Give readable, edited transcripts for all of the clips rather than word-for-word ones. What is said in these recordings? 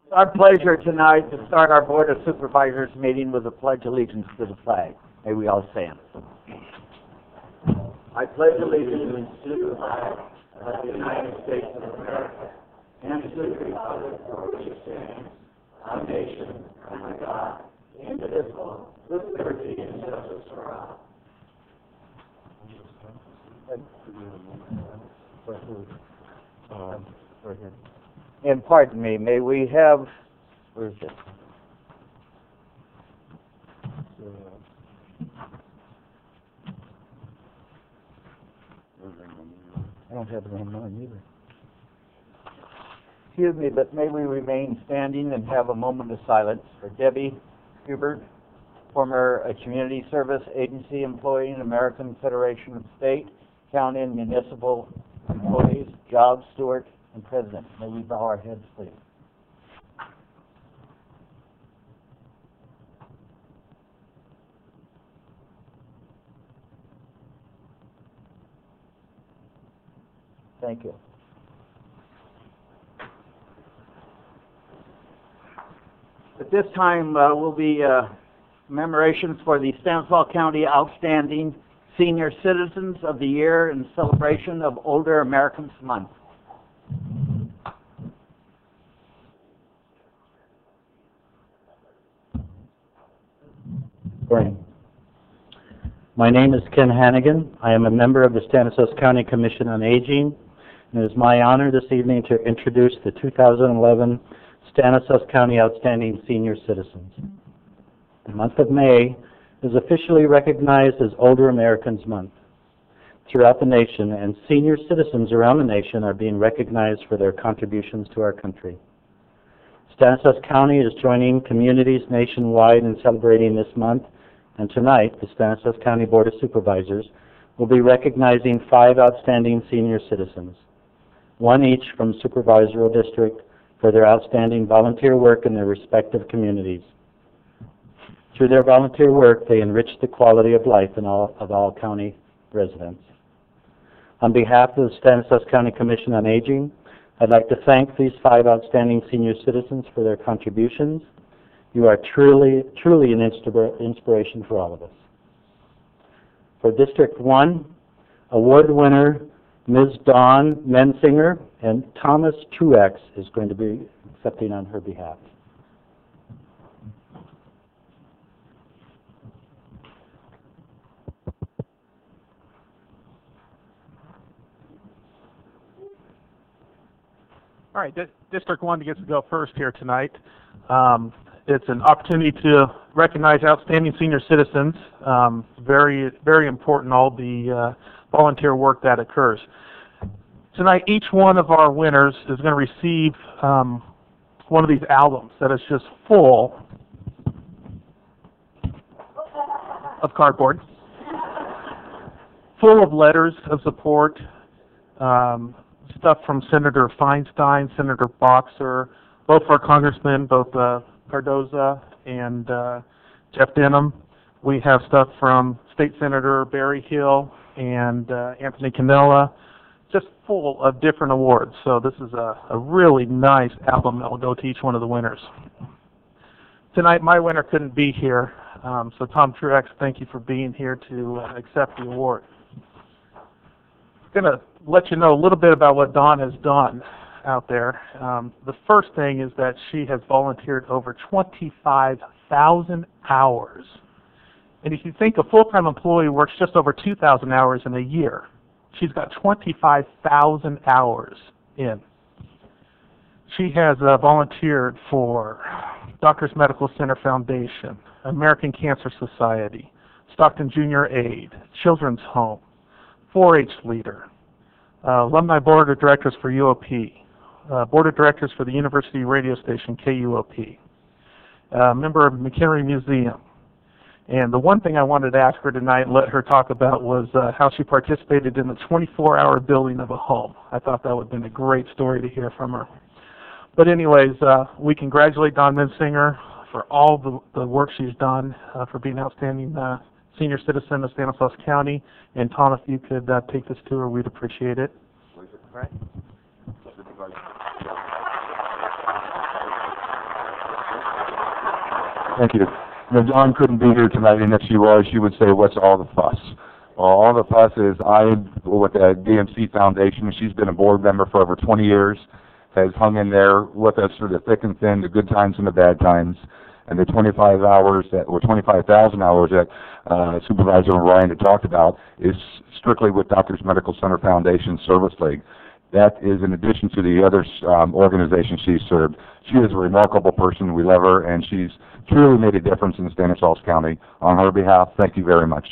It's our pleasure tonight to start our Board of Supervisors meeting with a pledge allegiance to the flag. May we all stand. I pledge allegiance to the flag of the United States of America and to the republic for which it stands, one nation, under God, indivisible, with liberty and justice for all. And pardon me, may we have, where is it? I don't have it on mine either. Excuse me, but may we remain standing and have a moment of silence for Debbie Hubert, former Community Service Agency employee in American Federation of State, County, and Municipal Employees, Job Steward, and President. May we bow our heads, please. Thank you. At this time will be commemorations for the Stanislaus County Outstanding Senior Citizens of the Year in celebration of Older Americans Month. Morning. My name is Ken Hannigan. I am a member of the Stanislaus County Commission on Aging, and it is my honor this evening to introduce the 2011 Stanislaus County Outstanding Senior Citizens. The month of May is officially recognized as Older Americans Month throughout the nation, and senior citizens around the nation are being recognized for their contributions to our country. Stanislaus County is joining communities nationwide in celebrating this month, and tonight the Stanislaus County Board of Supervisors will be recognizing 5 outstanding senior citizens, one each from Supervisory District, for their outstanding volunteer work in their respective communities. Through their volunteer work, they enrich the quality of life of all county residents. On behalf of the Stanislaus County Commission on Aging, I'd like to thank these 5 outstanding senior citizens for their contributions. You are truly an inspiration for all of us. For District 1, award winner Ms. Dawn Mensinger and Thomas Truex is going to be accepting on her behalf. All right, District 1 gets to go first here tonight. It's an opportunity to recognize outstanding senior citizens. Very, very important, all the volunteer work that occurs. Tonight, each one of our winners is going to receive one of these albums that is just full of cardboard, full of letters of support, stuff from Senator Feinstein, Senator Boxer, both our congressmen, both Cardoza and Jeff Denham. We have stuff from State Senator Barry Hill and Anthony Cannella, just full of different awards. So this is a really nice album that will go to each one of the winners. Tonight, my winner couldn't be here, so Tom Truex, thank you for being here to accept the award. I'm going to let you know a little bit about what Dawn has done out there. The first thing is that she has volunteered over 25,000 hours. And if you think a full-time employee works just over 2,000 hours in a year, she's got 25,000 hours in. She has volunteered for Doctors Medical Center Foundation, American Cancer Society, Stockton Junior Aid, Children's Home, 4-H leader, Alumni Board of Directors for UOP, Board of Directors for the University Radio Station KUOP, member of McHenry Museum. And the one thing I wanted to ask her tonight and let her talk about was how she participated in the 24-hour building of a home. I thought that would have been a great story to hear from her. But anyways, we congratulate Dawn Mensinger for all the work she's done, for being an outstanding senior citizen of Stanislaus County. And Tom, if you could take this to her, we'd appreciate it. All right. Thank you. You know, Dawn couldn't be here tonight, and if she was, she would say, "What's all the fuss?" Well, all the fuss is I'm with the DMC Foundation. She's been a board member for over 20 years, has hung in there with us through the thick and thin, the good times and the bad times. And the 25 hours that, or 25,000 hours that Supervisor Ryan had talked about is strictly with Doctors Medical Center Foundation Service League. That is in addition to the other organizations she's served. She is a remarkable person. We love her, and she's truly made a difference in Stanislaus County. On her behalf, thank you very much.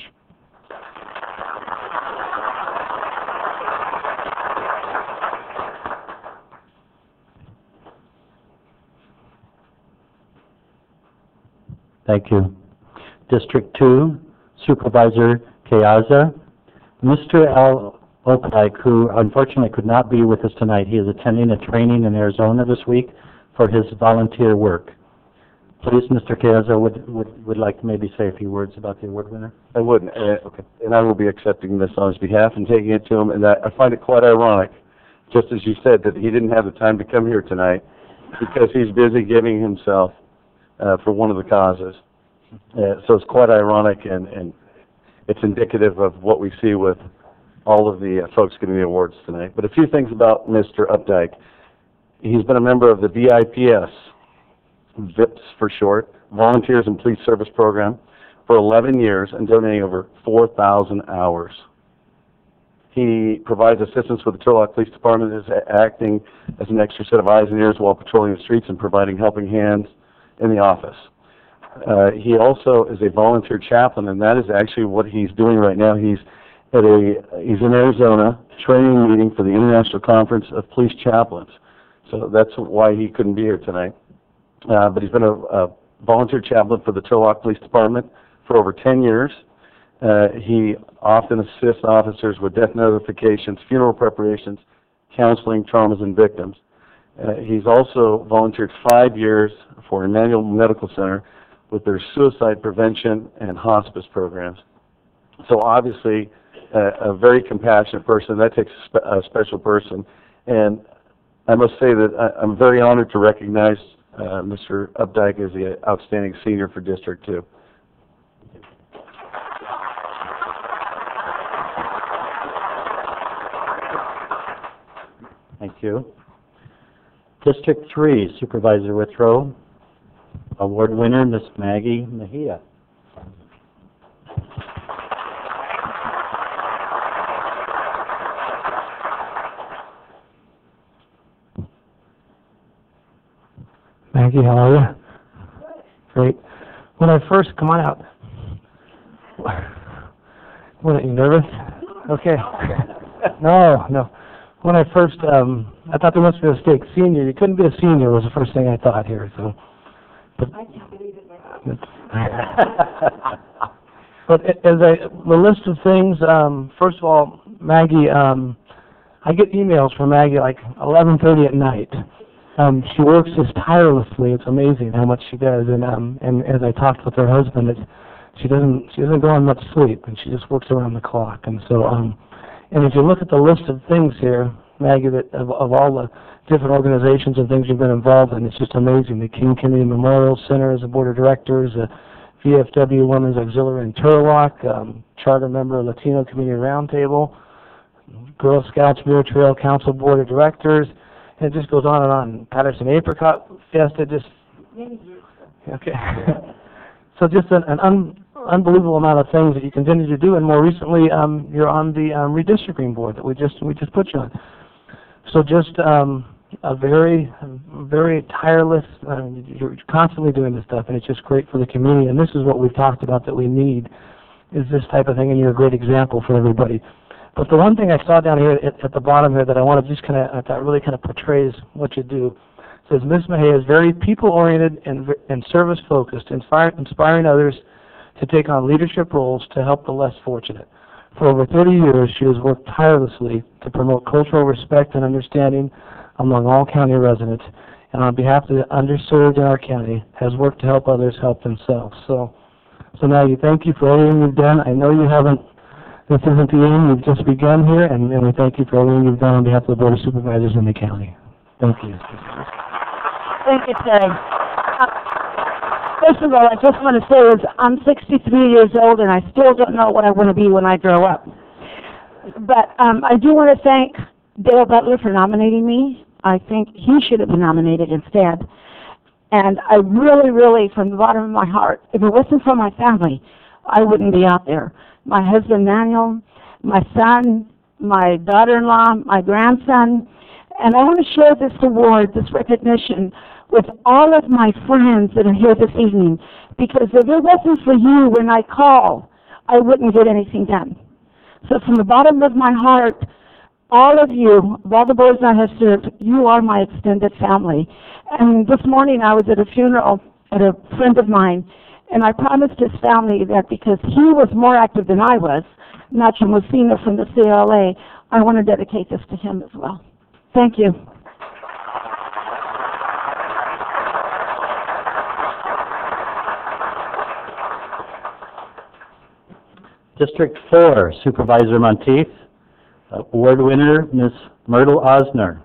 Thank you. District 2, Supervisor Keaza. Mr. Al Opdyke, who unfortunately could not be with us tonight, he is attending a training in Arizona this week for his volunteer work. Please, Mr. Keaza, would like to maybe say a few words about the award winner? I would, and I will be accepting this on his behalf and taking it to him, and I find it quite ironic, just as you said, that he didn't have the time to come here tonight because he's busy giving himself for one of the causes. So it's quite ironic, and it's indicative of what we see with all of the folks getting the awards tonight. But a few things about Mr. Opdyke. He's been a member of the VIPS, VIPS for short, Volunteers and Police Service Program, for 11 years and donating over 4,000 hours. He provides assistance with the Turlock Police Department, is acting as an extra set of eyes and ears while patrolling the streets and providing helping hands in the office. He also is a volunteer chaplain, and that is actually what he's doing right now. He's in Arizona, training meeting for the International Conference of Police Chaplains. So that's why he couldn't be here tonight. But he's been a volunteer chaplain for the Turlock Police Department for over 10 years. He often assists officers with death notifications, funeral preparations, counseling, traumas, and victims. He's also volunteered 5 years for Emmanuel Medical Center with their suicide prevention and hospice programs. So obviously, a very compassionate person. That takes a special person. And I must say that I'm very honored to recognize Mr. Opdyke as the outstanding senior for District 2. Thank you. District 3, Supervisor Withrow. Award winner, Miss Maggie Mejia. Maggie, how are you? Great. When I first, come on out. What, are you nervous? Okay. No. When I first, I thought there must be a mistake. Senior, you couldn't be a senior was the first thing I thought here. So, but I can't believe it myself. But the list of things, first of all, Maggie, I get emails from Maggie like 11:30 at night. She works just tirelessly. It's amazing how much she does. And as I talked with her husband, she doesn't go on much sleep, and she just works around the clock. And so, and if you look at the list of things here, Maggie, that of all the different organizations and things you've been involved in, it's just amazing. The King Kennedy Memorial Center as a board of directors, VFW Women's Auxiliary in Turlock, charter member of Latino Community Roundtable, Girl Scouts Muir Trail Council Board of Directors, and it just goes on and on. Patterson Apricot Fiesta, just okay. So just an unbelievable amount of things that you continue to do, and more recently, you're on the redistricting board that we just put you on. So just a very tireless. You're constantly doing this stuff, and it's just great for the community. And this is what we've talked about that we need, is this type of thing, and you're a great example for everybody. But the one thing I saw down here at the bottom here that I want to just that really kind of portrays what you do. It says Ms. Mejia is very people-oriented and service-focused, inspiring others to take on leadership roles to help the less fortunate. For over 30 years, she has worked tirelessly to promote cultural respect and understanding among all county residents, and on behalf of the underserved in our county, has worked to help others help themselves. So Maggie, thank you for everything you've done. I know you haven't. This isn't the end. You've just begun here, and we thank you for everything you've done on behalf of the Board of Supervisors in the county. Thank you. Thank you, Ted. First of all, I just want to say is I'm 63 years old and I still don't know what I want to be when I grow up. But I do want to thank Dale Butler for nominating me. I think he should have been nominated instead. And I really, really, from the bottom of my heart, if it wasn't for my family, I wouldn't be out there. My husband, Manuel, my son, my daughter-in-law, my grandson. And I want to share this award, this recognition, with all of my friends that are here this evening. Because if it wasn't for you when I call, I wouldn't get anything done. So from the bottom of my heart, all of you, of all the boys I have served, you are my extended family. And this morning I was at a funeral at a friend of mine, and I promised his family that because he was more active than I was, Nacho Messina from the CLA, I want to dedicate this to him as well. Thank you. District 4, Supervisor Monteith. Award winner, Ms. Myrtle Osner.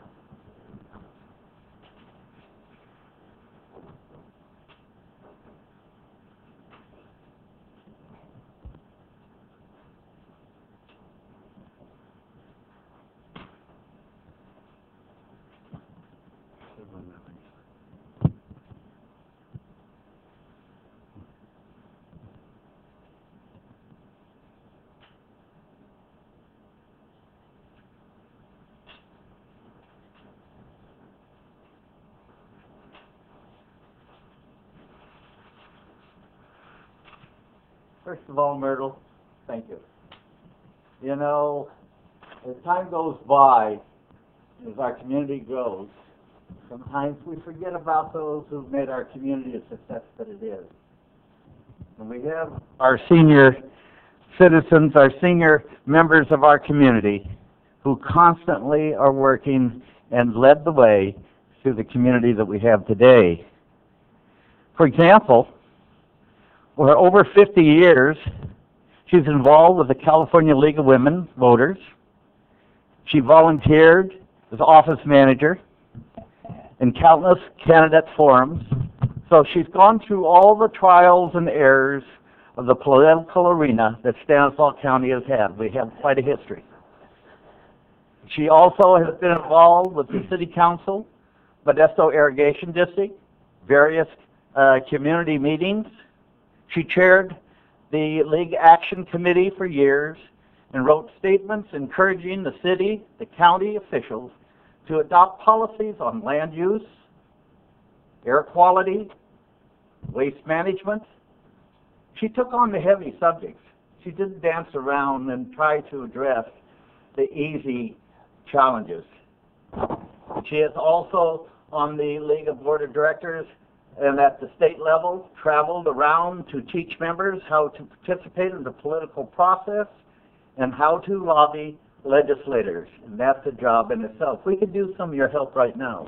First of all, Myrtle, thank you. You know, as time goes by, as our community grows, sometimes we forget about those who've made our community a success that it is. And we have our senior citizens, our senior members of our community, who constantly are working and led the way through the community that we have today. For example, for over 50 years, she's involved with the California League of Women Voters. She volunteered as office manager in countless candidate forums. So she's gone through all the trials and errors of the political arena that Stanislaus County has had. We have quite a history. She also has been involved with the City Council, Modesto Irrigation District, various community meetings. She chaired the League Action Committee for years and wrote statements encouraging the city, the county officials to adopt policies on land use, air quality, waste management. She took on the heavy subjects. She didn't dance around and try to address the easy challenges. She is also on the League of Board of Directors and at the state level traveled around to teach members how to participate in the political process and how to lobby legislators. And that's a job in itself. We could use some of your help right now.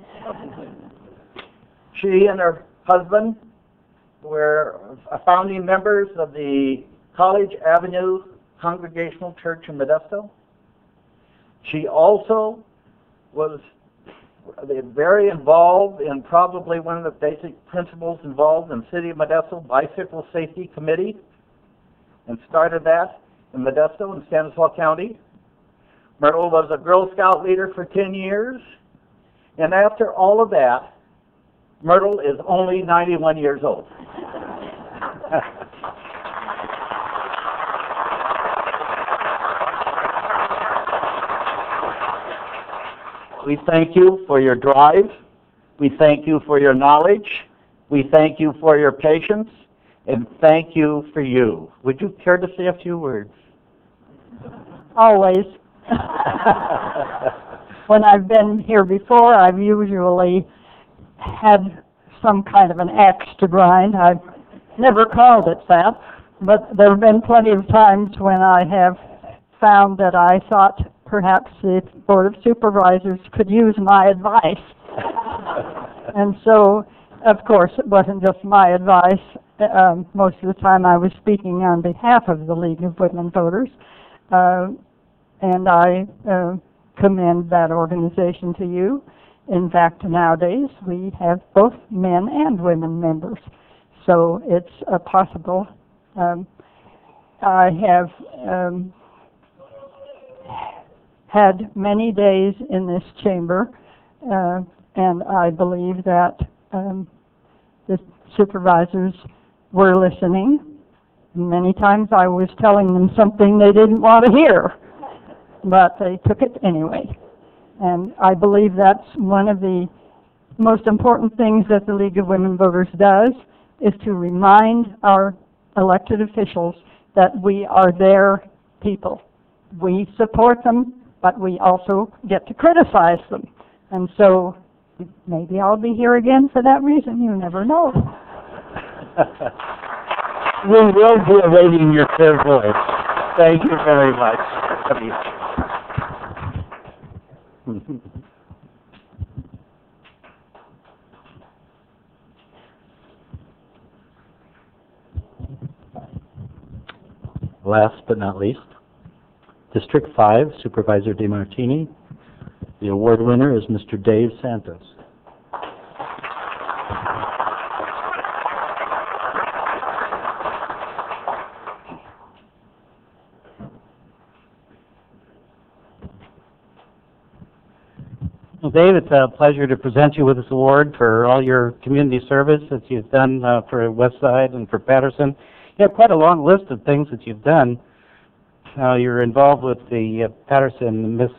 She and her husband were founding members of the College Avenue Congregational Church in Modesto. She also was very involved in probably one of the basic principles involved in City of Modesto Bicycle Safety Committee, and started that in Modesto and Stanislaus County. Myrtle was a Girl Scout leader for 10 years, and after all of that, Myrtle is only 91 years old. We thank you for your drive. We thank you for your knowledge. We thank you for your patience. And thank you for you. Would you care to say a few words? Always. When I've been here before, I've usually had some kind of an axe to grind. I've never called it that, but there have been plenty of times when I have found that I thought perhaps the Board of Supervisors could use my advice. And so, of course, it wasn't just my advice. Most of the time I was speaking on behalf of the League of Women Voters, and I commend that organization to you. In fact, nowadays we have both men and women members. So it's possible. I have had many days in this chamber, and I believe that the supervisors were listening. Many times I was telling them something they didn't want to hear, but they took it anyway. And I believe that's one of the most important things that the League of Women Voters does, is to remind our elected officials that we are their people. We support them, but we also get to criticize them. And so maybe I'll be here again for that reason. You never know. We will be awaiting your clear voice. Thank you very much. Last but not least, District 5, Supervisor DeMartini. The award winner is Mr. Dave Santos. Well, Dave, it's a pleasure to present you with this award for all your community service that you've done for Westside and for Patterson. You have quite a long list of things that you've done. You're involved with the Patterson Miss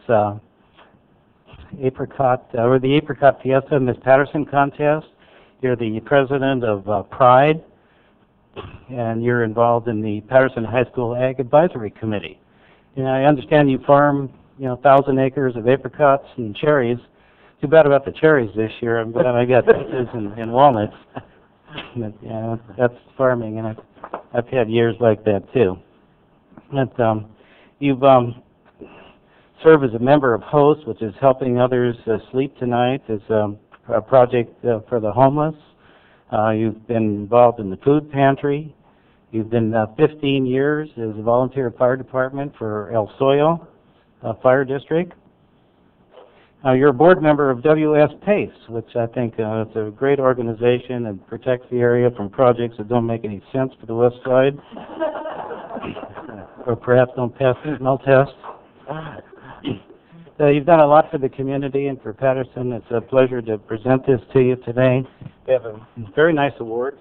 Apricot, or the Apricot Fiesta Miss Patterson contest. You're the president of Pride, and you're involved in the Patterson High School Ag Advisory Committee. You know, I understand you farm, 1,000 acres of apricots and cherries. Too bad about the cherries this year. I'm glad I got peaches and walnuts. But, yeah, that's farming, and I've had years like that too. But you've served as a member of HOST, which is helping others sleep tonight. It's a project for the homeless. You've been involved in the food pantry. You've been 15 years as a volunteer fire department for El Soyo Fire District. You're a board member of WS PACE, which I think is a great organization and protects the area from projects that don't make any sense for the West Side, or perhaps don't pass the smell test. You've done a lot for the community and for Patterson. It's a pleasure to present this to you today. We have a very nice award.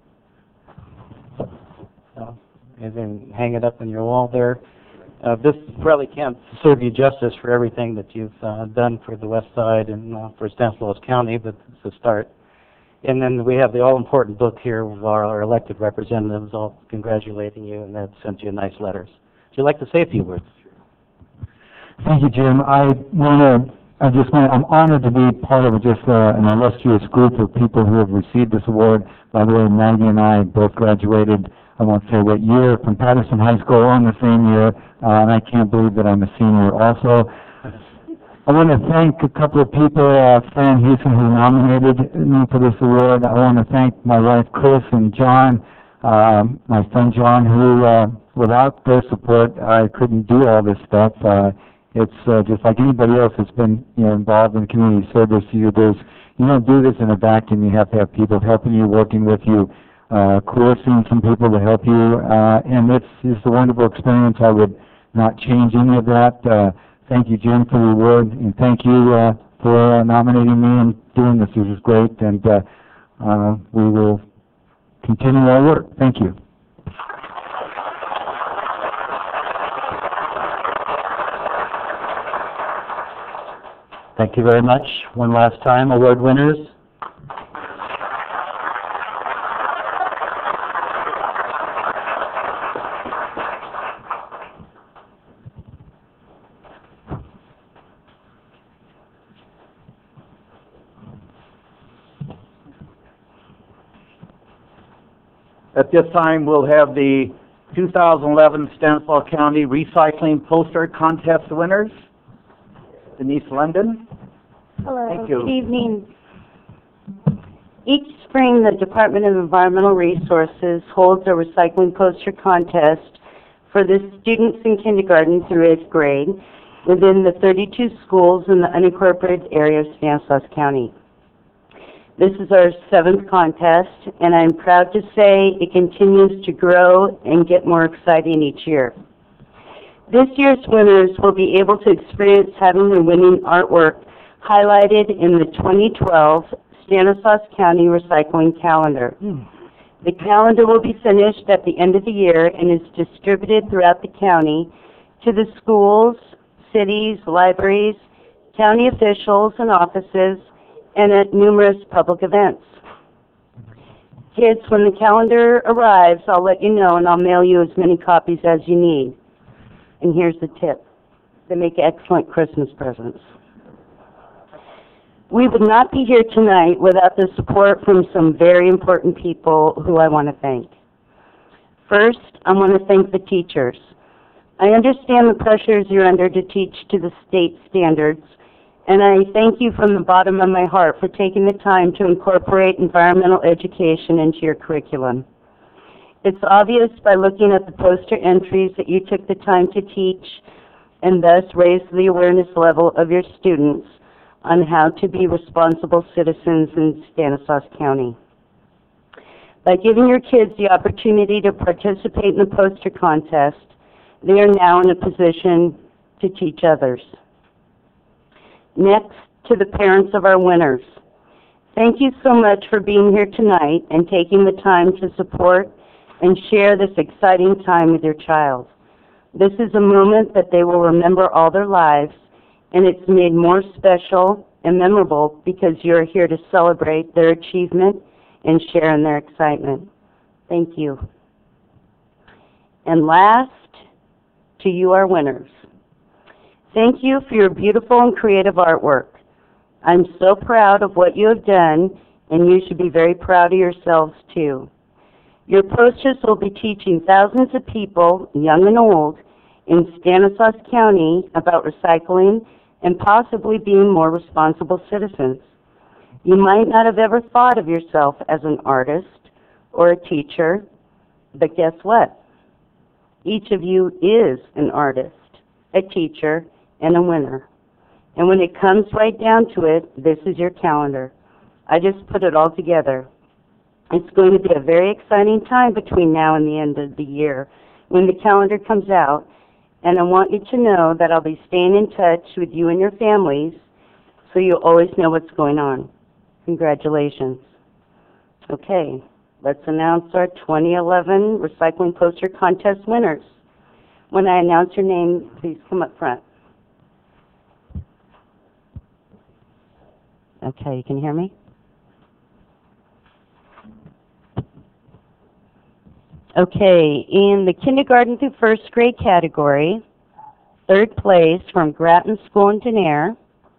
You can hang it up on your wall there. This probably can't serve you justice for everything that you've done for the West Side and for Stanislaus County, but it's a start. And then we have the all-important book here of our elected representatives all congratulating you, and they've sent you nice letters. Would you like to say a few words? Thank you, Jim. I'm honored to be part of just an illustrious group of people who have received this award. By the way, Maggie and I both graduated, I won't say what year, from Patterson High School on the same year, and I can't believe that I'm a senior also. I want to thank a couple of people, Fran Houston, who nominated me for this award. I want to thank my wife, Chris, and John, my son John, who, without their support, I couldn't do all this stuff. It's just like anybody else that's been, involved in community service. You don't do this in a vacuum. You have to have people helping you, working with you, coercing some people to help you, and it's just a wonderful experience. I would not change any of that. Thank you, Jim, for the award, and thank you for nominating me and doing this. This is great, and we will continue our work. Thank you. Thank you very much. One last time, award winners. At this time, we'll have the 2011 Stanislaus County Recycling Poster Contest winners. Denise London. Hello. Thank you. Good evening. Each spring, the Department of Environmental Resources holds a recycling poster contest for the students in kindergarten through 8th grade within the 32 schools in the unincorporated area of Stanislaus County. This is our 7th contest, and I'm proud to say it continues to grow and get more exciting each year. This year's winners will be able to experience having their winning artwork highlighted in the 2012 Stanislaus County Recycling Calendar. The calendar will be finished at the end of the year and is distributed throughout the county to the schools, cities, libraries, county officials and offices, and at numerous public events. Kids, when the calendar arrives, I'll let you know and I'll mail you as many copies as you need. And here's the tip. They make excellent Christmas presents. We would not be here tonight without the support from some very important people who I want to thank. First, I want to thank the teachers. I understand the pressures you're under to teach to the state standards, and I thank you from the bottom of my heart for taking the time to incorporate environmental education into your curriculum. It's obvious by looking at the poster entries that you took the time to teach and thus raise the awareness level of your students on how to be responsible citizens in Stanislaus County. By giving your kids the opportunity to participate in the poster contest, they are now in a position to teach others. Next, to the parents of our winners. Thank you so much for being here tonight and taking the time to support and share this exciting time with your child. This is a moment that they will remember all their lives, and it's made more special and memorable because you're here to celebrate their achievement and share in their excitement. Thank you. And last, to you, our winners. Thank you for your beautiful and creative artwork. I'm so proud of what you have done, and you should be very proud of yourselves too. Your posters will be teaching thousands of people, young and old, in Stanislaus County about recycling and possibly being more responsible citizens. You might not have ever thought of yourself as an artist or a teacher, but guess what? Each of you is an artist, a teacher, and a winner. And when it comes right down to it, this is your calendar. I just put it all together. It's going to be a very exciting time between now and the end of the year when the calendar comes out, and I want you to know that I'll be staying in touch with you and your families so you always know what's going on. Congratulations. Okay, let's announce our 2011 Recycling Poster Contest winners. When I announce your name, please come up front. Okay, you can hear me? Okay, in the kindergarten through first grade category, 3rd place from Grattan School in Denair,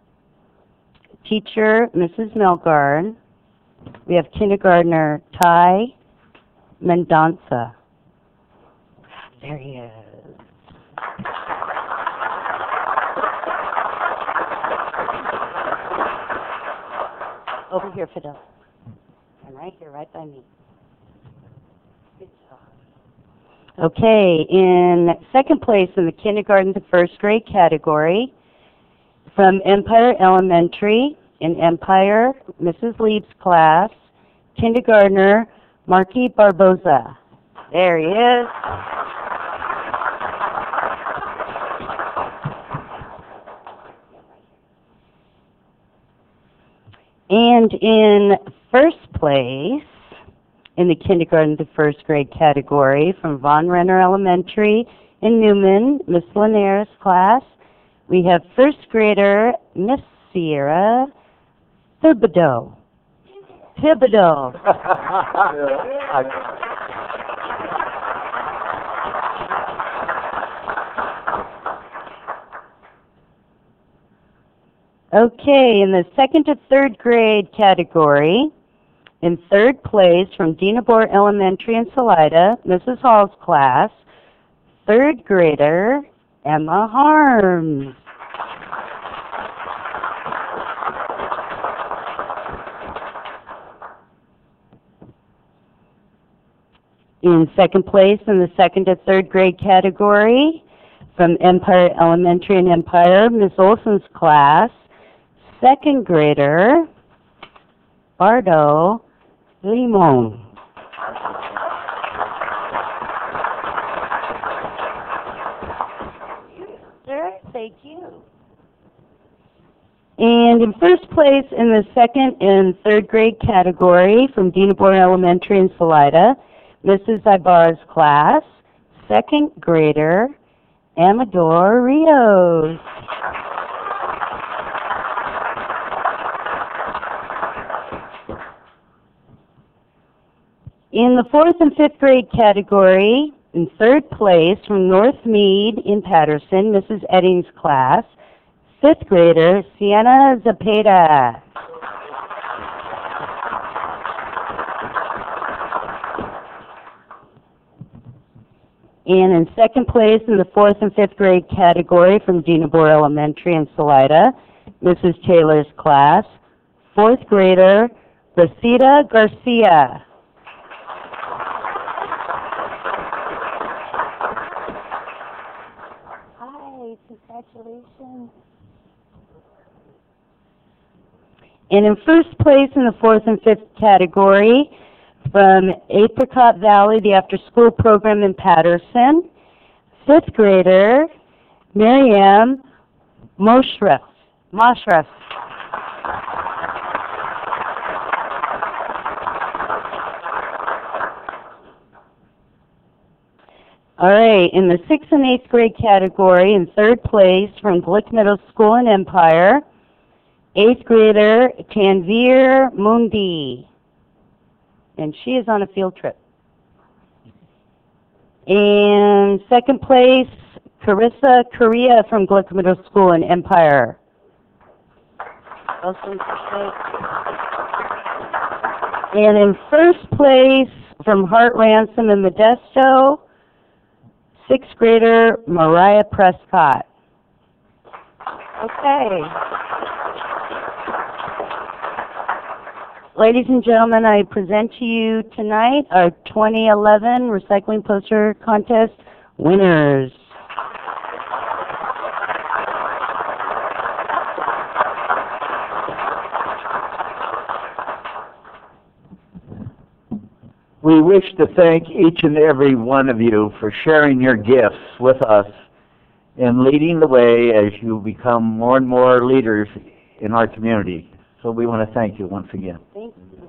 teacher Mrs. Melgard. We have kindergartner Ty Mendonça. There he is. Over here, Fidel. And right here, right by me. Good job. Okay, in 2nd place in the kindergarten to 1st grade category, from Empire Elementary, in Empire, Mrs. Leib's class, kindergartner Marky Barboza. There he is. And in 1st place, in the kindergarten to 1st grade category, from Von Renner Elementary in Newman, Miss Linares' class, we have 1st grader Miss Sierra Thibodeau. Thibodeau. Okay, in the 2nd to 3rd grade category, in 3rd place from Dinabor Elementary in Salida, Mrs. Hall's class, 3rd grader Emma Harms. In 2nd place in the 2nd to 3rd grade category, from Empire Elementary in Empire, Ms. Olson's class, 2nd grader Bardo Limon. Sir, thank you. And in first place in the second and third grade category from Dinabor Elementary in Salida, Mrs. Ibarra's class, second grader, Amador Rios. In the fourth and fifth grade category, in third place from North Mead in Patterson, Mrs. Edding's class, fifth grader, Sienna Zapata. And in second place in the fourth and fifth grade category from Dinabor Elementary in Salida, Mrs. Taylor's class, fourth grader, Rosita Garcia. Hi, congratulations. And in first place in the fourth and fifth category, from Apricot Valley, the after-school program in Patterson, fifth grader, Miriam Moshref. All right, in the sixth and eighth grade category, in third place from Glick Middle School in Empire, eighth grader, Tanvir Mundi. And she is on a field trip. And second place, Carissa Correa from Glick Middle School in Empire. And in first place, from Hart Ransom in Modesto, sixth grader, Mariah Prescott. Okay. Ladies and gentlemen, I present to you tonight our 2011 Recycling Poster Contest winners. We wish to thank each and every one of you for sharing your gifts with us and leading the way as you become more and more leaders in our community. So we want to thank you once again. Thank you.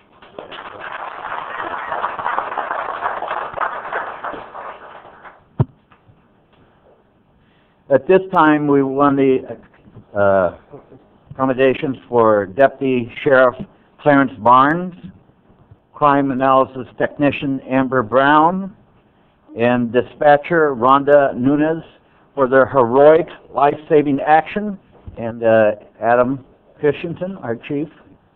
At this time, we won the accommodations for Deputy Sheriff Clarence Barnes, Crime Analysis Technician Amber Brown, and Dispatcher Rhonda Nunez for their heroic life-saving action, and Adam Christensen, our chief.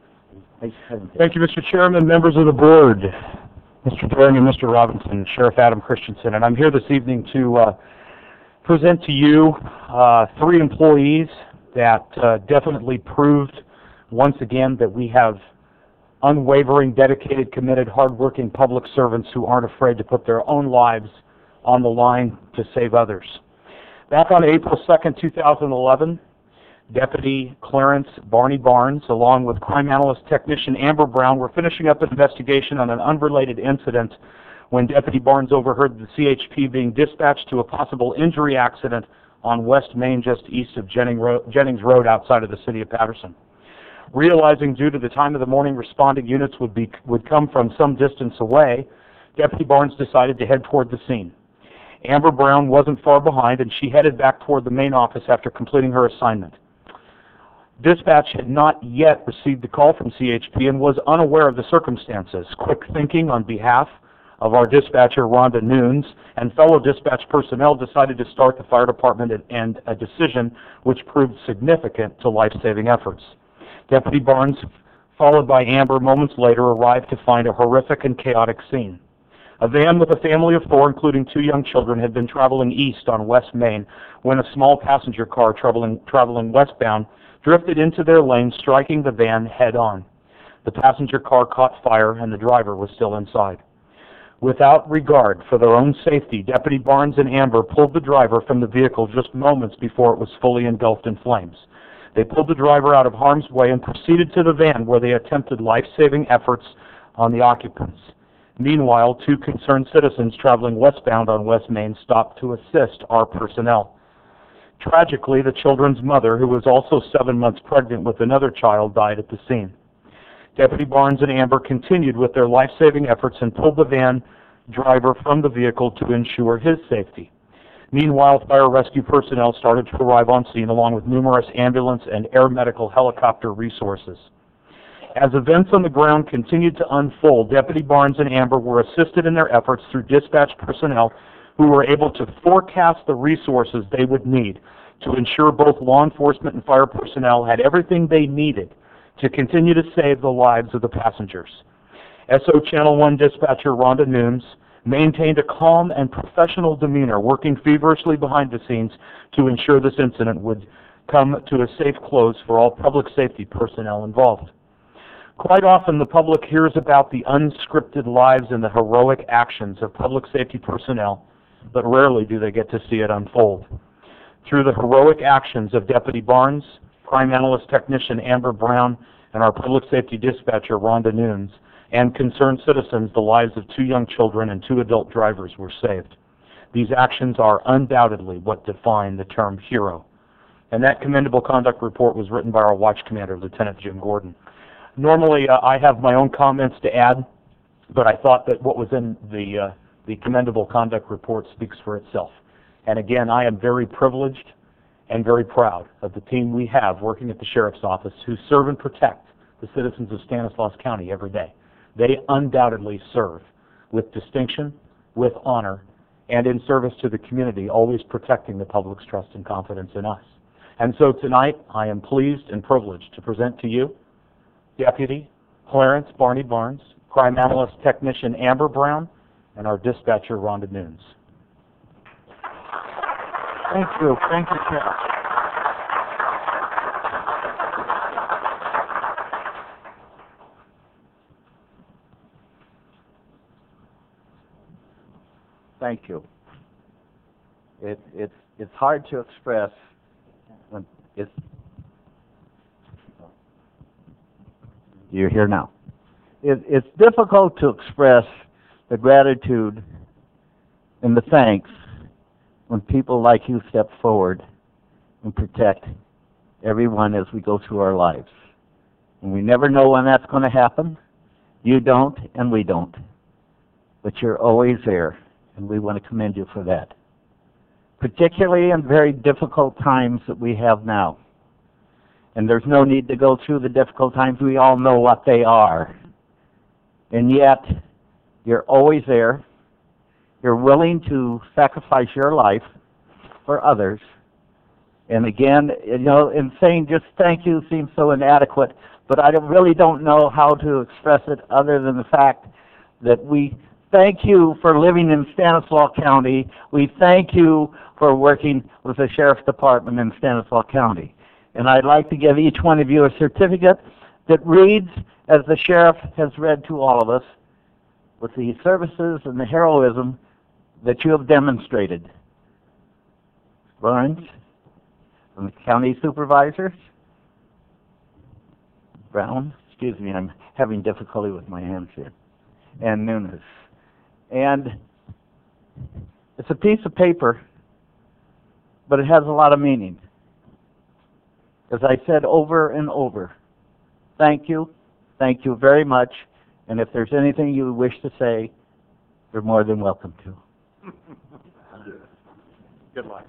Thank you, Mr. Chairman, members of the board, Mr. Doring and Mr. Robinson, Sheriff Adam Christensen, and I'm here this evening to present to you three employees that definitely proved once again that we have unwavering, dedicated, committed, hardworking public servants who aren't afraid to put their own lives on the line to save others. Back on April 2nd, 2011, Deputy Clarence Barney Barnes, along with Crime Analyst Technician Amber Brown, were finishing up an investigation on an unrelated incident when Deputy Barnes overheard the CHP being dispatched to a possible injury accident on West Main just east of Jennings Road outside of the city of Patterson. Realizing due to the time of the morning responding units would come from some distance away, Deputy Barnes decided to head toward the scene. Amber Brown wasn't far behind, and she headed back toward the main office after completing her assignment. Dispatch had not yet received the call from CHP and was unaware of the circumstances. Quick thinking on behalf of our dispatcher, Rhonda Nunes, and fellow dispatch personnel decided to start the fire department, and a decision which proved significant to life-saving efforts. Deputy Barnes, followed by Amber moments later, arrived to find a horrific and chaotic scene. A van with a family of four, including two young children, had been traveling east on West Main when a small passenger car traveling westbound drifted into their lane, striking the van head-on. The passenger car caught fire, and the driver was still inside. Without regard for their own safety, Deputy Barnes and Amber pulled the driver from the vehicle just moments before it was fully engulfed in flames. They pulled the driver out of harm's way and proceeded to the van where they attempted life-saving efforts on the occupants. Meanwhile, 2 concerned citizens traveling westbound on West Main stopped to assist our personnel. Tragically, the children's mother, who was also 7 months pregnant with another child, died at the scene. Deputy Barnes and Amber continued with their life-saving efforts and pulled the van driver from the vehicle to ensure his safety. Meanwhile, fire rescue personnel started to arrive on scene along with numerous ambulance and air medical helicopter resources. As events on the ground continued to unfold, Deputy Barnes and Amber were assisted in their efforts through dispatch personnel who were able to forecast the resources they would need to ensure both law enforcement and fire personnel had everything they needed to continue to save the lives of the passengers. SO Channel 1 dispatcher Rhonda Nunes maintained a calm and professional demeanor, working feverishly behind the scenes to ensure this incident would come to a safe close for all public safety personnel involved. Quite often, the public hears about the unscripted lives and the heroic actions of public safety personnel, but rarely do they get to see it unfold. Through the heroic actions of Deputy Barnes, Crime Analyst Technician Amber Brown, and our Public Safety Dispatcher Rhonda Nunes, and concerned citizens, the lives of 2 young children and 2 adult drivers were saved. These actions are undoubtedly what define the term hero. And that commendable conduct report was written by our watch commander, Lieutenant Jim Gordon. Normally, I have my own comments to add, but I thought that what was in the commendable conduct report speaks for itself. And again, I am very privileged and very proud of the team we have working at the Sheriff's Office who serve and protect the citizens of Stanislaus County every day. They undoubtedly serve with distinction, with honor, and in service to the community, always protecting the public's trust and confidence in us. And so tonight, I am pleased and privileged to present to you Deputy Clarence Barney Barnes, Crime Analyst Technician Amber Brown, and our dispatcher Rhonda Nunes. Thank you, Sheriff. Thank you. It's hard to express when it's. You're here now. It's difficult to express the gratitude and the thanks when people like you step forward and protect everyone as we go through our lives. And we never know when that's going to happen. You don't, and we don't. But you're always there, and we want to commend you for that. Particularly in very difficult times that we have now. And there's no need to go through the difficult times. We all know what they are. And yet, you're always there. You're willing to sacrifice your life for others. And again, you know, in saying just thank you seems so inadequate, but I really don't know how to express it other than the fact that we thank you for living in Stanislaus County. We thank you for working with the Sheriff's Department in Stanislaus County. And I'd like to give each one of you a certificate that reads, as the Sheriff has read to all of us, with the services and the heroism that you have demonstrated. Barnes, from the county supervisors. Brown, excuse me, I'm having difficulty with my hands here. And Nunes. And it's a piece of paper, but it has a lot of meaning. As I said over and over, thank you very much, and if there's anything you wish to say, you're more than welcome to. Good luck.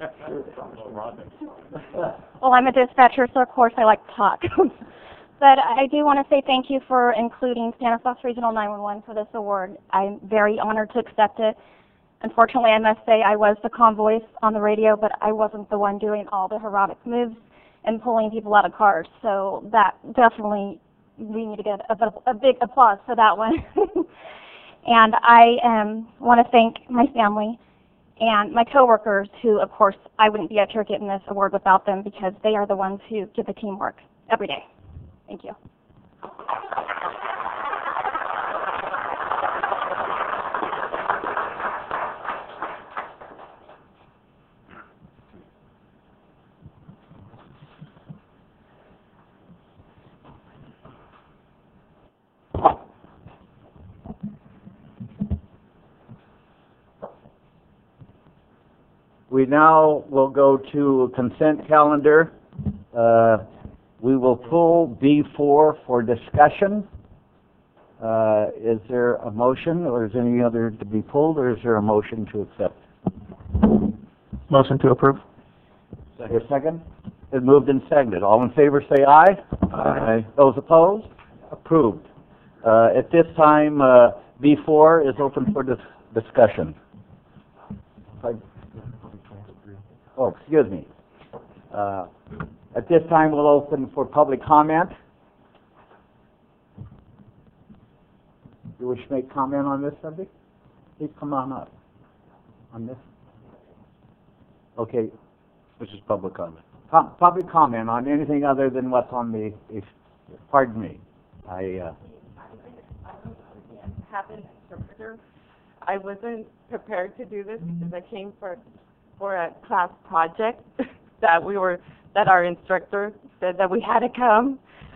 Well, I'm a dispatcher, so of course I like to talk. But I do want to say thank you for including Stanislaus Regional 911 for this award. I'm very honored to accept it. Unfortunately, I must say I was the calm voice on the radio, but I wasn't the one doing all the heroic moves and pulling people out of cars. So that definitely, we need to get a big applause for that one. And I want to thank my family and my coworkers who, of course, I wouldn't be up here getting this award without them because they are the ones who give the teamwork every day. Thank you. We now will go to consent calendar. We will pull B4 for discussion. Is there a motion, or is any other to be pulled, or is there a motion to accept? Motion to approve. Second. Second. It's moved and seconded. All in favor say aye. Aye. Those opposed? Approved. At this time, B4 is open for discussion. Oh, excuse me. At this time, we'll open for public comment. You wish to make comment on this subject? Please come on up. On this? Okay. This is public comment. Public comment on anything other than what's on the, pardon me. I wasn't prepared to do this because I came for a class project that our instructor said that we had to come.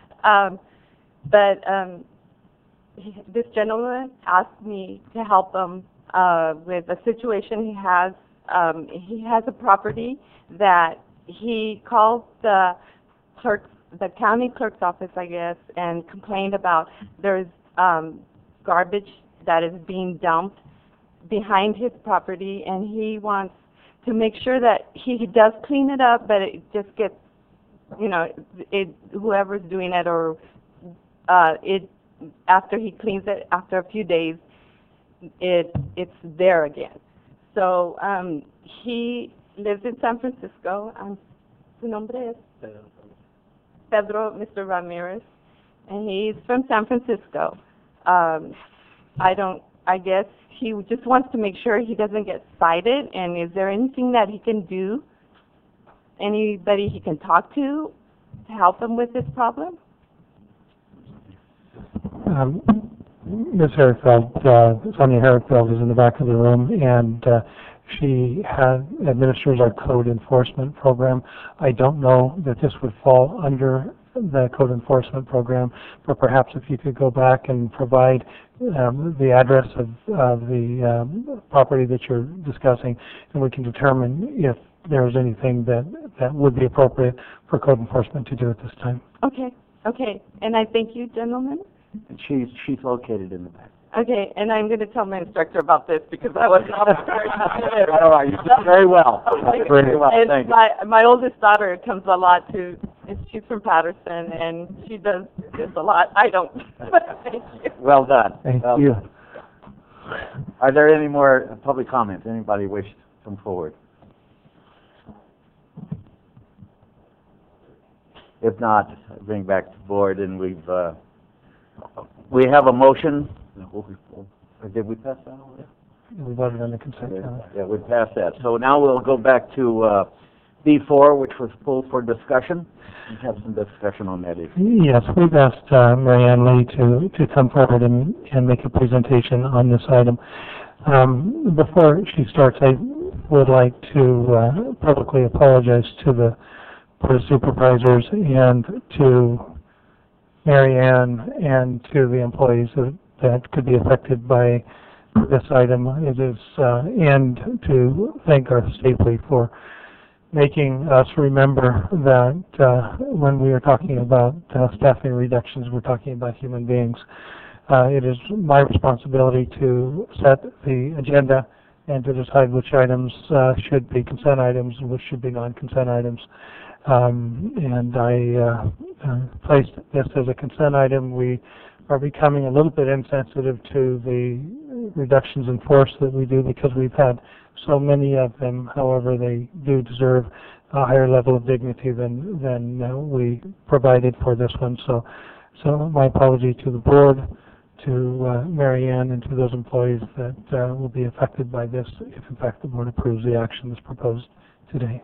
This gentleman asked me to help him with a situation he has. He has a property that he called the county clerk's office, I guess, and complained about there's garbage that is being dumped behind his property, and he wants to make sure that he does clean it up, but it just gets, whoever's doing it, or after he cleans it, after a few days, it's there again. So he lives in San Francisco. Su nombre es Pedro, Mr. Ramirez, and he's from San Francisco. I guess he just wants to make sure he doesn't get cited, and is there anything that he can do, anybody he can talk to help him with this problem? Ms. Herrickfeld, Sonia Herrickfeld is in the back of the room, and she administers our code enforcement program. I don't know that this would fall under the code enforcement program, but perhaps if you could go back and provide the address of the property that you're discussing, and we can determine if there's anything that would be appropriate for code enforcement to do at this time. Okay, and I thank you, gentlemen. And she's located in the back. Okay, and I'm going to tell my instructor about this because I was not prepared. All right, you did very well. Very well, and thank you. my oldest daughter comes a lot to, she's from Patterson, and she does this a lot. I don't. Thank you. Well done. Thank you. Are there any more public comments? Anybody wish to come forward? If not, I bring back to the board, and we have a motion. Did we pass that already? We voted on the consent calendar. Yeah, we passed that. So now we'll go back to B4, which was pulled for discussion, and have some discussion on that issue. Yes, we've asked Mary Ann Lee to come forward and make a presentation on this item. Before she starts, I would like to publicly apologize to the Board of Supervisors and to Mary Ann and to the employees that could be affected by this item. It is, and to thank Arthur Stapley for making us remember that when we are talking about staffing reductions, we're talking about human beings. It is my responsibility to set the agenda and to decide which items should be consent items and which should be non-consent items. And I placed this as a consent item. We are becoming a little bit insensitive to the reductions in force that we do because we've had so many of them. However, they do deserve a higher level of dignity than we provided for this one. So my apology to the board, to Mary Ann, and to those employees that will be affected by this if in fact the board approves the action that's proposed today.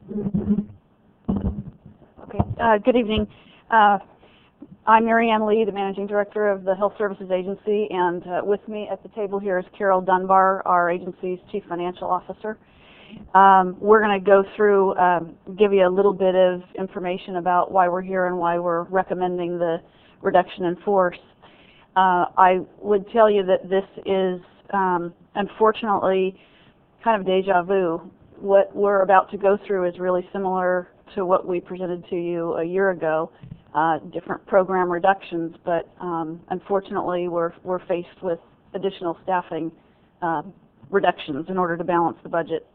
Okay. Good evening. I'm Mary Ann Lee, the Managing Director of the Health Services Agency, and with me at the table here is Carol Dunbar, our agency's Chief Financial Officer. We're going to go through, give you a little bit of information about why we're here and why we're recommending the reduction in force. I would tell you that this is, unfortunately, kind of deja vu. what we're about to go through is really similar to what we presented to you a year ago. Different program reductions, but unfortunately we're faced with additional staffing reductions in order to balance the budget.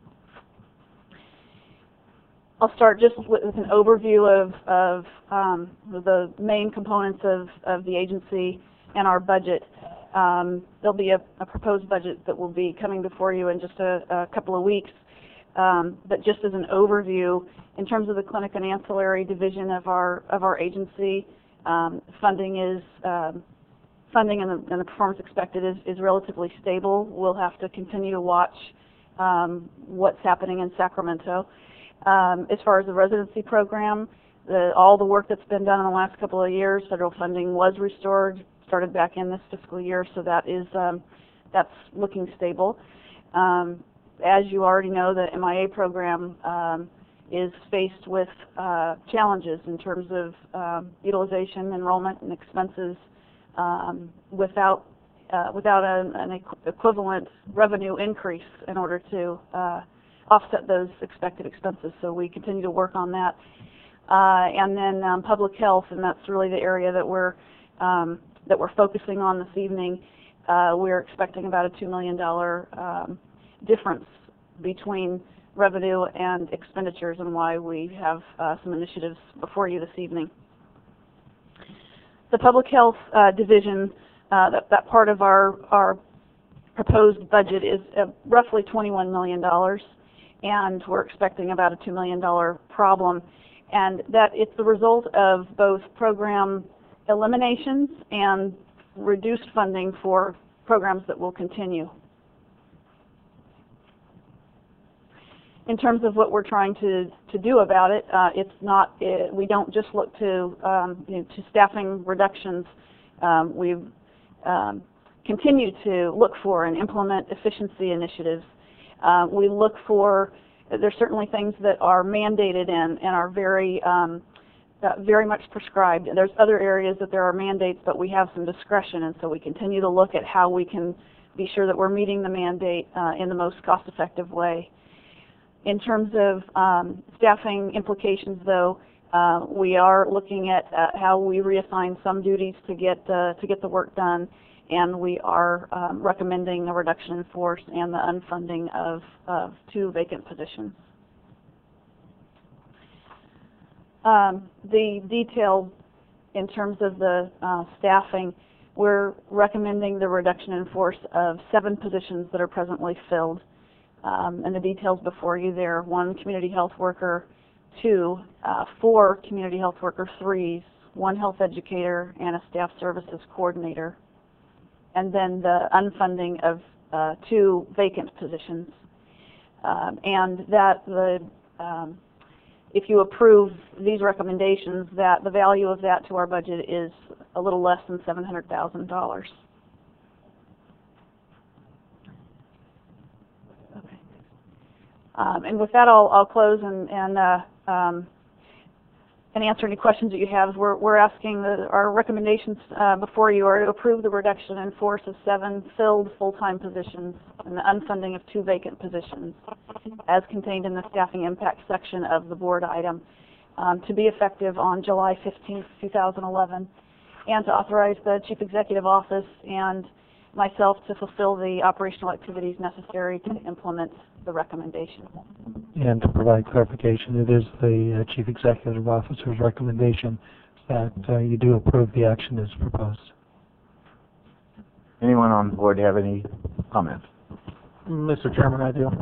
I'll start just with an overview of the main components of the agency and our budget. There'll be a proposed budget that will be coming before you in just a couple of weeks. But just as an overview, in terms of the clinic and ancillary division of our agency, funding and the performance expected is relatively stable. We'll have to continue to watch what's happening in Sacramento. As far as the residency program, all the work that's been done in the last couple of years, federal funding was restored, started back in this fiscal year, so that's looking stable. As you already know, the MIA program is faced with challenges in terms of utilization, enrollment, and expenses without an equivalent revenue increase in order to offset those expected expenses. So we continue to work on that. And then public health, and that's really the area that we're focusing on this evening. We're expecting about a $2 million difference between revenue and expenditures, and why we have some initiatives before you this evening. The public health division, that part of our proposed budget is roughly $21 million, and we're expecting about a $2 million problem. And that it's the result of both program eliminations and reduced funding for programs that will continue. In terms of what we're trying to do about it, we don't just look to staffing reductions. We've continued to look for and implement efficiency initiatives. We look for, there's certainly things that are mandated and are very much prescribed. There's other areas that there are mandates, but we have some discretion, and so we continue to look at how we can be sure that we're meeting the mandate in the most cost-effective way. In terms of staffing implications, though, we are looking at how we reassign some duties to get the work done, and we are recommending a reduction in force and the unfunding of 2 vacant positions. The detail in terms of the staffing, we're recommending the reduction in force of 7 positions that are presently filled. And the details before you there: 1 community health worker, 2, 4 community health worker 3s, 1 health educator, and a staff services coordinator. And then the unfunding of 2 vacant positions. And that if you approve these recommendations, that the value of that to our budget is a little less than $700,000. And with that, I'll close and answer any questions that you have. We're asking our recommendations before you are to approve the reduction in force of 7 filled full-time positions and the unfunding of 2 vacant positions, as contained in the staffing impact section of the board item, to be effective on July 15th, 2011, and to authorize the Chief Executive Office and myself to fulfill the operational activities necessary to implement the recommendation. And to provide clarification, it is the Chief Executive Officer's recommendation that you do approve the action as proposed. Anyone on board have any comments? Mr. Chairman, I do.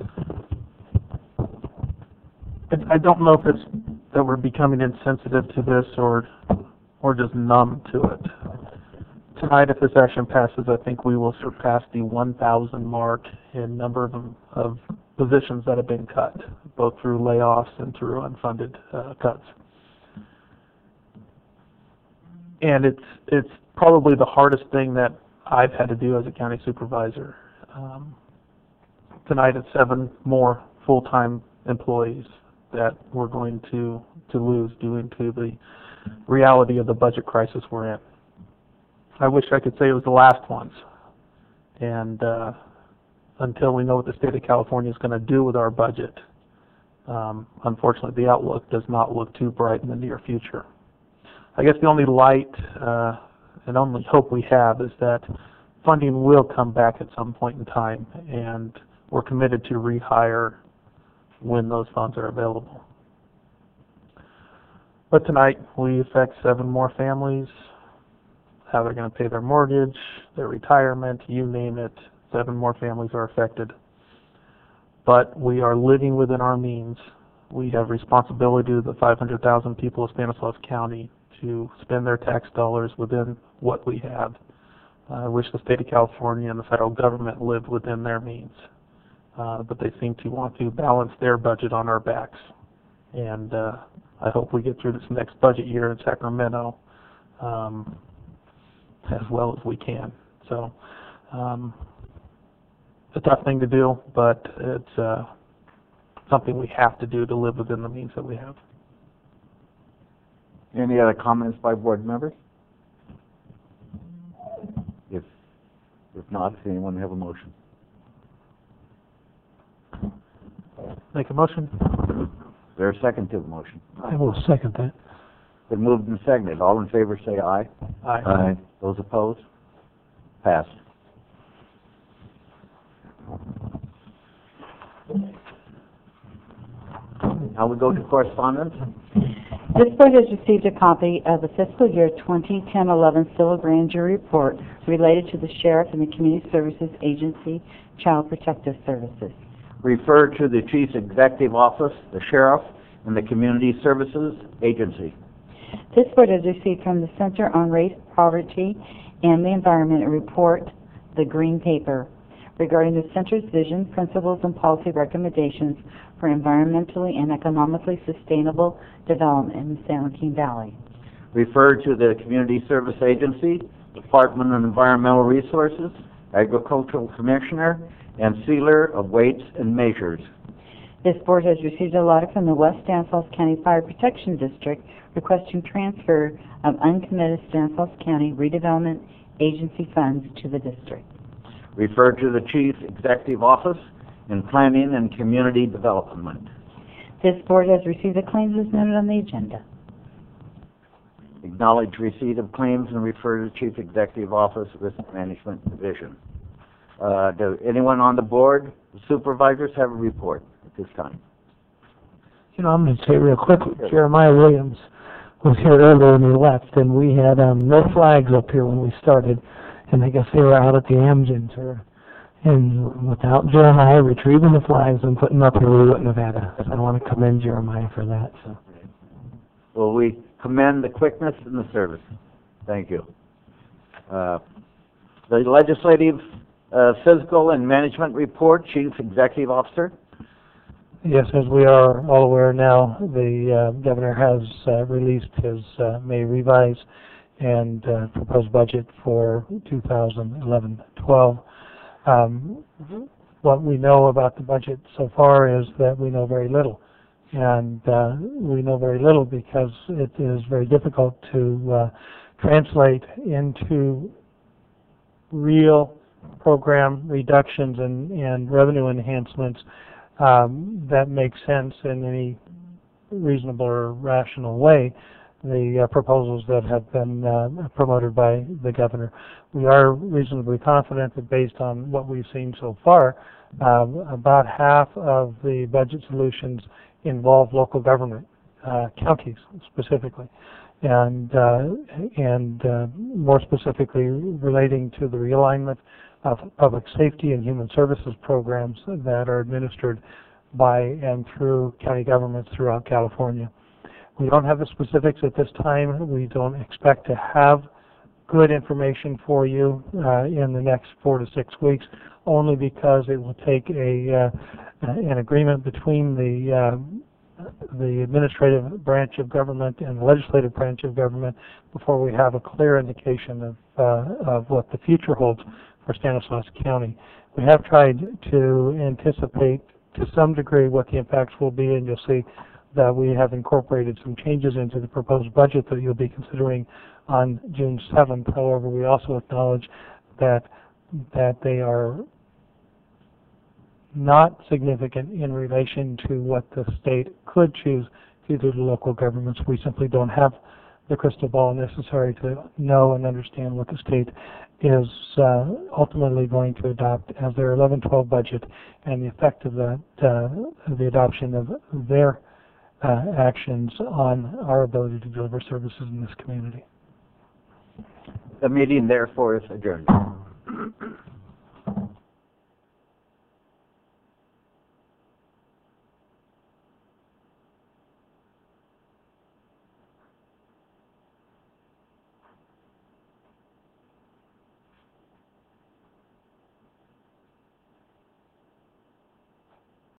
I don't know if it's that we're becoming insensitive to this or just numb to it. Tonight, if this action passes, I think we will surpass the 1,000 mark in number of positions that have been cut, both through layoffs and through unfunded cuts. And it's probably the hardest thing that I've had to do as a county supervisor. Tonight, it's 7 more full-time employees that we're going to lose due to the reality of the budget crisis we're in. I wish I could say it was the last ones, and until we know what the state of California is going to do with our budget. Unfortunately, the outlook does not look too bright in the near future. I guess the only light and only hope we have is that funding will come back at some point in time, and we're committed to rehire when those funds are available. But tonight, we affect 7 more families, how they're going to pay their mortgage, their retirement, you name it. 7 more families are affected. But we are living within our means. We have responsibility to the 500,000 people of Stanislaus County to spend their tax dollars within what we have. I wish the state of California and the federal government lived within their means. But they seem to want to balance their budget on our backs. And I hope we get through this next budget year in Sacramento as well as we can. So a tough thing to do, but it's something we have to do to live within the means that we have. Any other comments by board members? If not, does anyone have a motion? Make a motion. Is there a second to the motion? I will second that. Been moved and seconded. All in favor say aye. Aye. Aye. Those opposed? Passed. Now we go to correspondence. This board has received a copy of the fiscal year 2010-11 civil grand jury report related to the Sheriff and the Community Services Agency Child Protective Services. Refer to the Chief's Executive Office, the Sheriff, and the Community Services Agency. This board has received from the Center on Race, Poverty, and the Environment a report, the Green Paper, regarding the Center's vision, principles, and policy recommendations for environmentally and economically sustainable development in the San Joaquin Valley. Refer to the Community Service Agency, Department of Environmental Resources, Agricultural Commissioner, and Sealer of Weights and Measures. This board has received a letter from the West Stanislaus County Fire Protection District requesting transfer of uncommitted Stanislaus County Redevelopment Agency funds to the district. Refer to the Chief Executive Office in Planning and Community Development. This board has received the claims as noted on the agenda. Acknowledge receipt of claims and refer to the Chief Executive Office, Risk Management Division. Does anyone on the board, the supervisors, have a report at this time? You know, I'm going to say real quickly, Jeremiah Williams was here earlier and he left, and we had no flags up here when we started, and I guess they were out at the Amgens, and without Jeremiah retrieving the flags and putting them up here, we wouldn't have had us. I want to commend Jeremiah for that. So. Well, we commend the quickness and the service. Thank you. The Legislative Physical and Management Report, Chief Executive Officer. Yes, as we are all aware now, the governor has released his May revise and proposed budget for 2011-12. What we know about the budget so far is that we know very little. And we know very little because it is very difficult to translate into real program reductions and revenue enhancements that make sense in any reasonable or rational way, the proposals that have been promoted by the governor. We are reasonably confident that based on what we've seen so far, about half of the budget solutions involve local government, counties specifically, and more specifically relating to the realignment of public safety and human services programs that are administered by and through county governments throughout California. We don't have the specifics at this time. We don't expect to have good information for you in the next 4 to 6 weeks, only because it will take an agreement between the administrative branch of government and the legislative branch of government before we have a clear indication of what the future holds for Stanislaus County. We have tried to anticipate to some degree what the impacts will be, and you'll see that we have incorporated some changes into the proposed budget that you'll be considering on June 7th. However, we also acknowledge that they are not significant in relation to what the state could choose to do to local governments. We simply don't have the crystal ball necessary to know and understand what the state is ultimately going to adopt as their 11-12 budget and the effect of that, the adoption of their actions on our ability to deliver services in this community. The meeting therefore is adjourned.